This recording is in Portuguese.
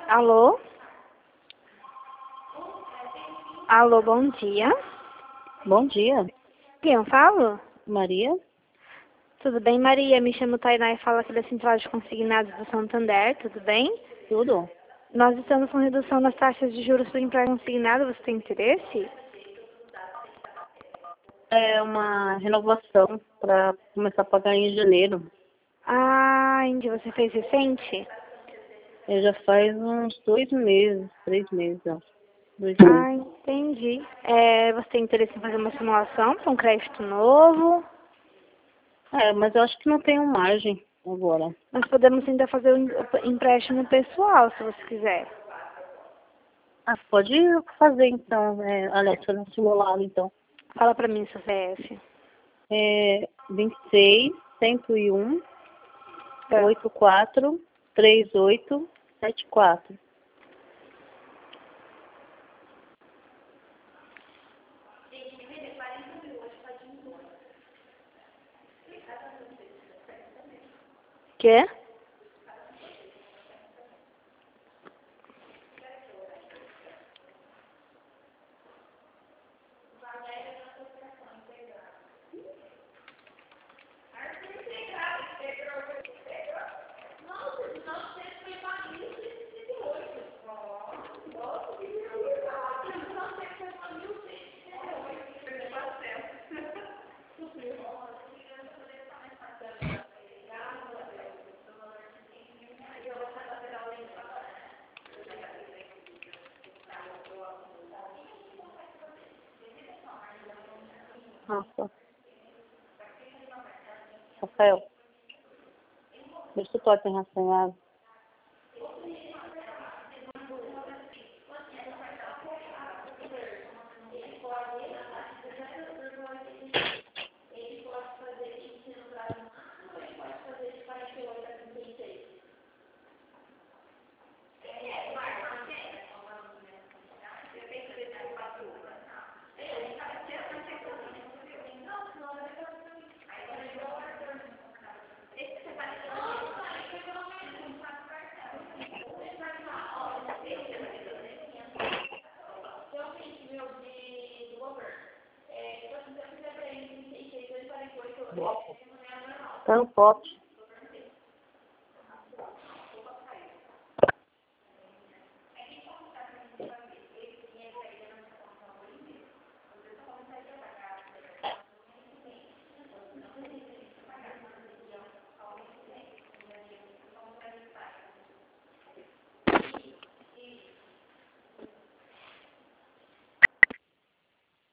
Alô? Alô, bom dia. Bom dia, Quem eu falo? Maria. Tudo bem, Maria? Me chamo Tainá e falo aqui da Central de Consignados do Santander, tudo bem? Tudo? Nós estamos com redução nas taxas de juros para empréstimo consignado, você tem interesse? É uma renovação para começar a pagar em janeiro. Ah, entendi. Você fez recente? Já faz uns 2 meses, 3 meses, ó. 2 meses. Ah, entendi. Você tem interesse em fazer uma simulação para um crédito novo? Mas eu acho que não tenho margem agora. Nós podemos ainda fazer o empréstimo pessoal, se você quiser. Pode fazer então, aliás, fazer um simulado então. Fala para mim seu CPF. 26, 101, Tá. 84, 38, 74. Quê? Nossa, Rafael, deixa eu toque arranhado. Tá no pote.